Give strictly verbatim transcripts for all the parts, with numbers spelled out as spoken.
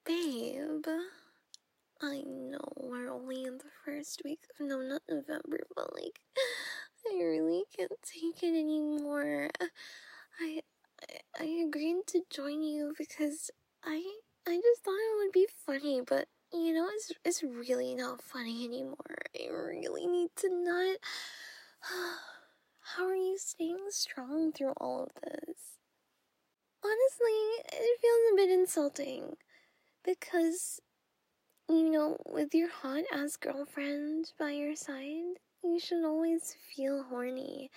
Babe, I know we're only in the first week of, no, not November, but like, I really can't take it anymore. I, I, I agreed to join you because I, I just thought it would be funny, but you know, it's, it's really not funny anymore. I really need to not. How are you staying strong through all of this? Honestly, it feels a bit insulting because, you know, with your hot-ass girlfriend by your side, you should always feel horny.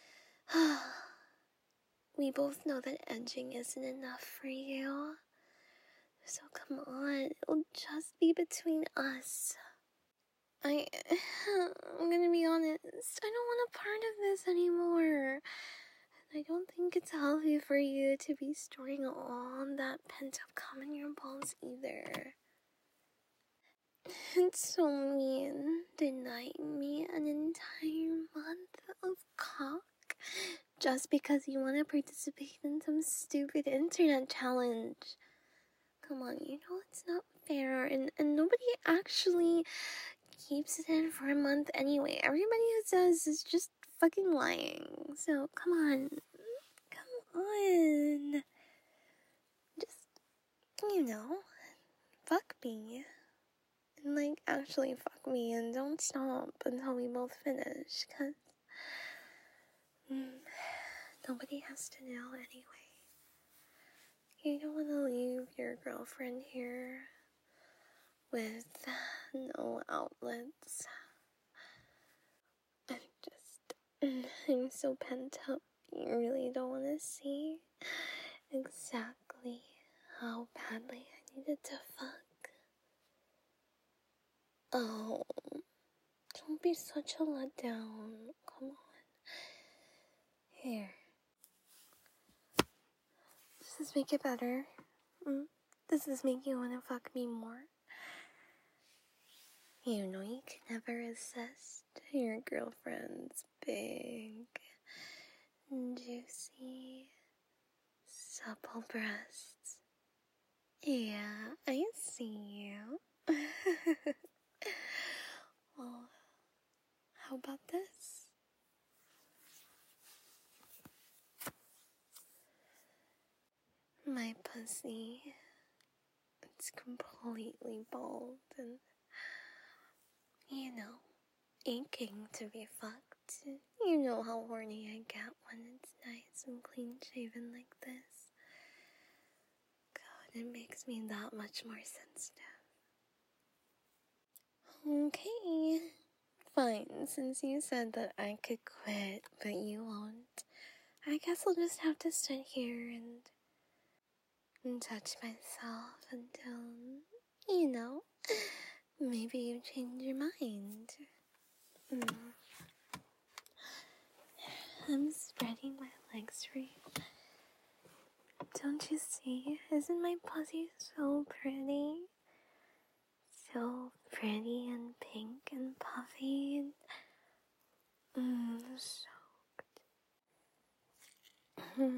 We both know that edging isn't enough for you. So come on, it'll just be between us. I... I'm gonna be honest, I don't want a part of this anymore. I don't think it's healthy for you to be storing all that pent-up cum in your balls either. It's so mean denying me an entire month of cock just because you want to participate in some stupid internet challenge. Come on, you know it's not fair, and, and nobody actually keeps it in for a month anyway. Everybody who says is just fucking lying. So come on. Come on. Just, you know, fuck me. And, like, actually fuck me and don't stop until we both finish, cause mm, nobody has to know anyway. You don't want to leave your girlfriend here with no outlets. I'm just, I'm so pent up. You really don't want to see exactly how badly I needed to fuck. Oh, don't be such a letdown. Come on. Here. Does this make it better? Mm? Does this make you want to fuck me more? You know you can never resist your girlfriend's big, juicy, supple breasts. Yeah, I see you. Well, how about this? My pussy, it's completely bald and, you know, aching to be fucked. You know how horny I get when it's nice and clean shaven like this. God, it makes me that much more sensitive. Okay, fine, since you said that I could quit, but you won't, I guess I'll just have to sit here and, and touch myself until, you know, maybe you change your mind. Mm. I'm spreading my legs for you. Don't you see? Isn't my pussy so pretty? So pretty and pink and puffy and mm, so good.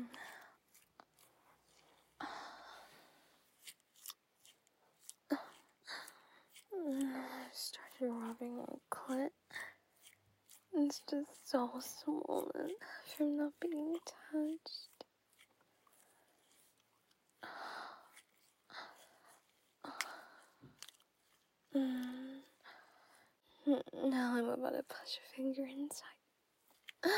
I started rubbing my clit. It's just so swollen from not being touched. Mm. Now I'm about to push a finger inside.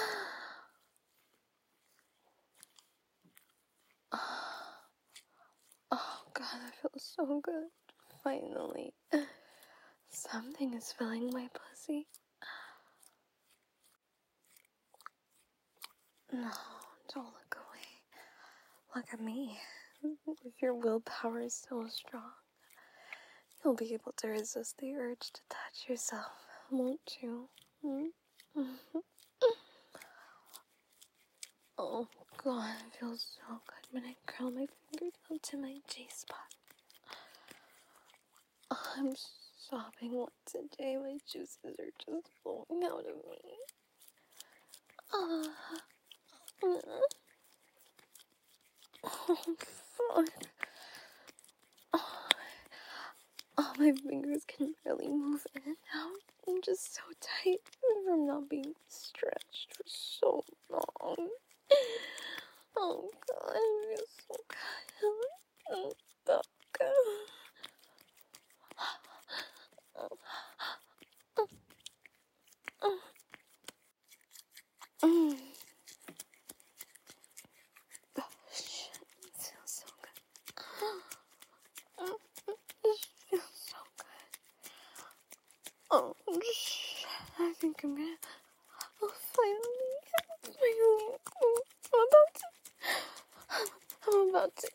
Oh god, I feel so good. Finally. Something is filling my pussy. No, don't look away. Look at me. If your willpower is so strong, you'll be able to resist the urge to touch yourself, won't you? Hmm? Oh god, it feels so good when I curl my finger down to my G-spot. I'm sobbing once a day. My juices are just flowing out of me. Oh, oh fuck. Oh, My fingers can barely move in and out. I'm just so tight from not being stretched for so long. Oh god, I feel so good. Oh god. Mm. Oh shit, it feels so good. It feels so good. Oh shit, I think I'm gonna. Oh, finally, finally, I'm about to. I'm about to.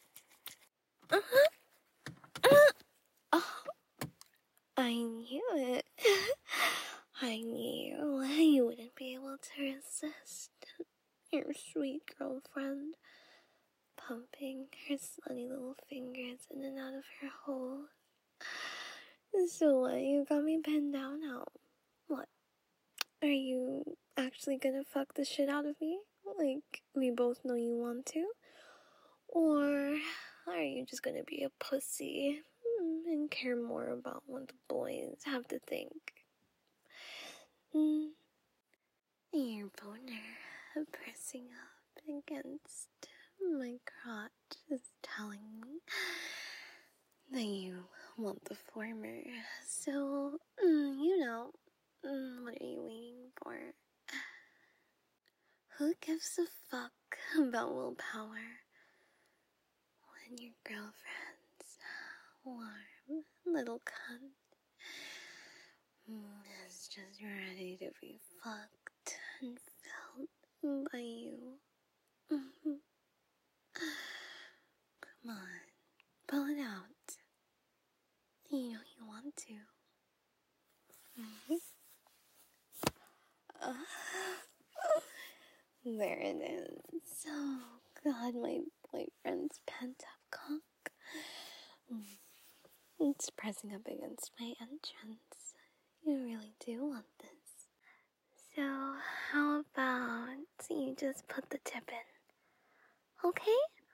Oh, I knew it. I knew you wouldn't be able to resist your sweet girlfriend pumping her slutty little fingers in and out of her hole. So what, you got me pinned down now? What? Are you actually gonna fuck the shit out of me? Like, we both know you want to? Or are you just gonna be a pussy and care more about what the boys have to think? Mm. Your boner pressing up against my crotch is telling me that you want the former. So, mm, you know, mm, what are you waiting for? Who gives a fuck about willpower when your girlfriend's warm little cunt is just ready to be fucked and felt by you? Mm-hmm. Come on, pull it out. You know you want to. Mm-hmm. Uh, there it is. Oh god, my boyfriend's pent up cock. It's pressing up against my entrance. You really do want this. So, how about you just put the tip in? Okay?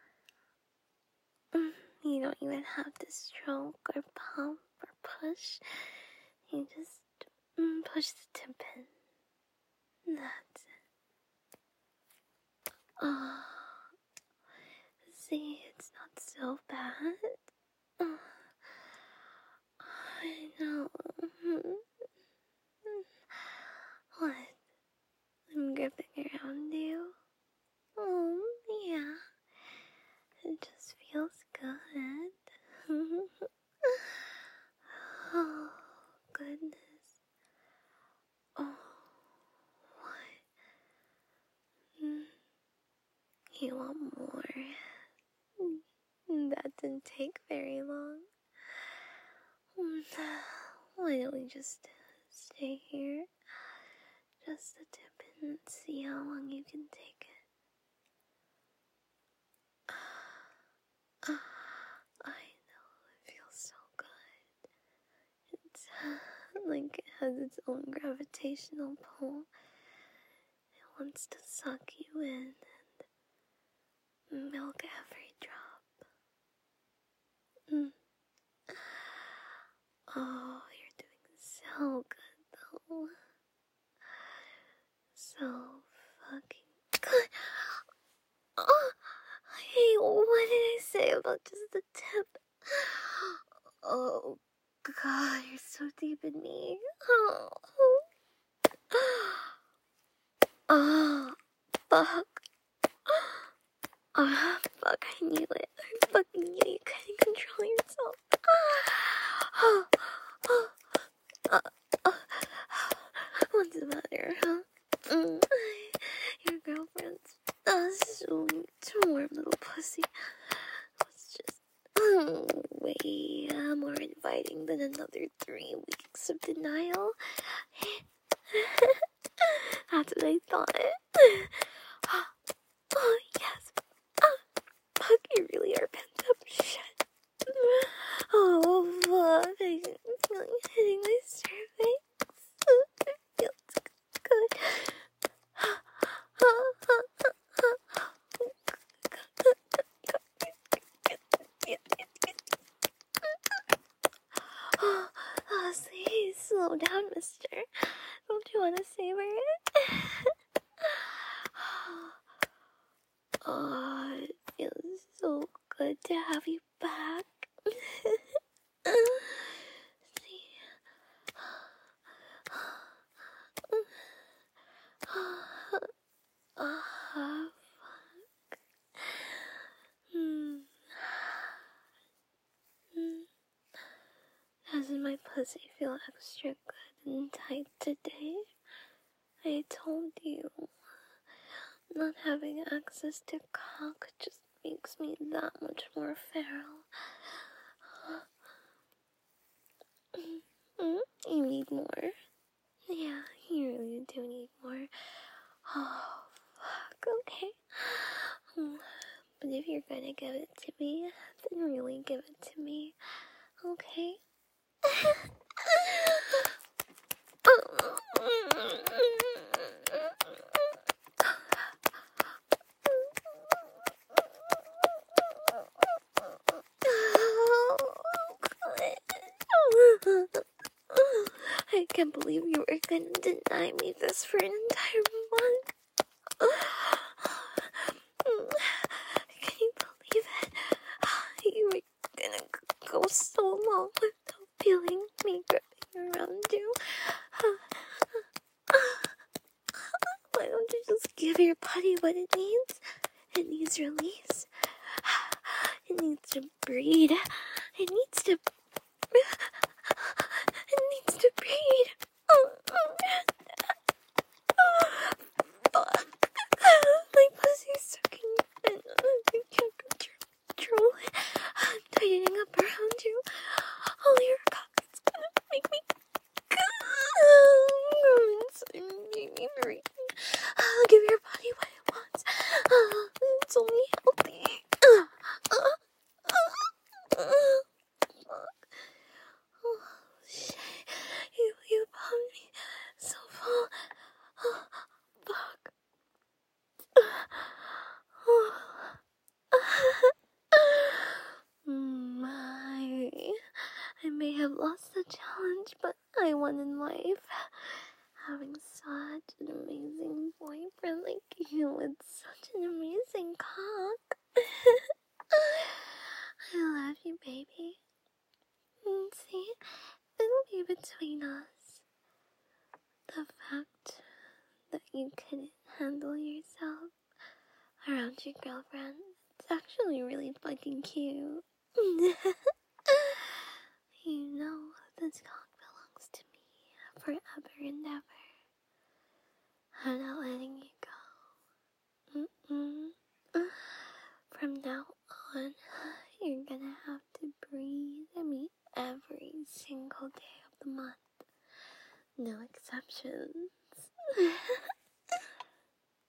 Mm, you don't even have to stroke or pump or push. You just mm, push the tip in. That's it. Oh, see, it's not so bad. Oh, I know. What? I'm gripping around you. Oh, yeah. It just feels good. Oh, goodness. Oh, what? Mm, you want more? That didn't take very long. Why don't we just stay here? Just a tip in and see how long you can take it. I know, it feels so good. It's like it has its own gravitational pull. It wants to suck you in and milk every drop. Mm. Oh, you're doing so good though. So fucking good. Oh, hey, what did I say about just the tip? Oh, God, you're so deep in me. Oh, oh fuck. Oh, fuck, I knew it. I fucking knew you couldn't control yourself. Oh, oh, oh, oh. What's the matter, huh? Mm. Your girlfriend's uh, sweet, warm little pussy was just oh, way uh, more inviting than another three weeks of denial. That's what I thought. Oh, yes. Oh, fuck, you really are pent up shit. Oh, fuck. I feel like hitting my cervix. It feels good. Oh, Slow down, mister. Don't you want to savor it? Oh, it feels so good to have you back. See? Oh, fuck. Hmm. Doesn't my pussy feel extra good and tight today? I told you, not having access to cock just makes me that much more feral. Mm, you need more. Yeah, you really do need more. Oh, fuck, okay. Mm, but if you're gonna give it to me, then really give it to me, okay? I can't believe you were gonna deny me this for an entire month. Can you believe it? You were gonna go so long without feeling me gripping around you. Why don't you just give your body what it needs? It needs release. It needs to breathe. It needs to... It needs to breathe. Fuck. My pussy's sucking and I can't control it. I'm tightening up around you. All your cock is gonna make me go. Make me breathe. Uh, give your body what it wants. Uh, it's only healthy. Uh, uh, uh, uh, fuck. Oh, shit. You, you pumped me so full. Oh, fuck. My, I may have lost the challenge, but I won in life. Having such an amazing boyfriend like you with such an amazing cock. I love you, baby. And see, it'll be between us. The fact that you couldn't handle yourself around your girlfriend, it's actually really fucking cute. You know, this cock belongs to me forever and ever. I'm not letting you go. Mm-mm. From now on, you're gonna have to breathe me every single day of the month. No exceptions.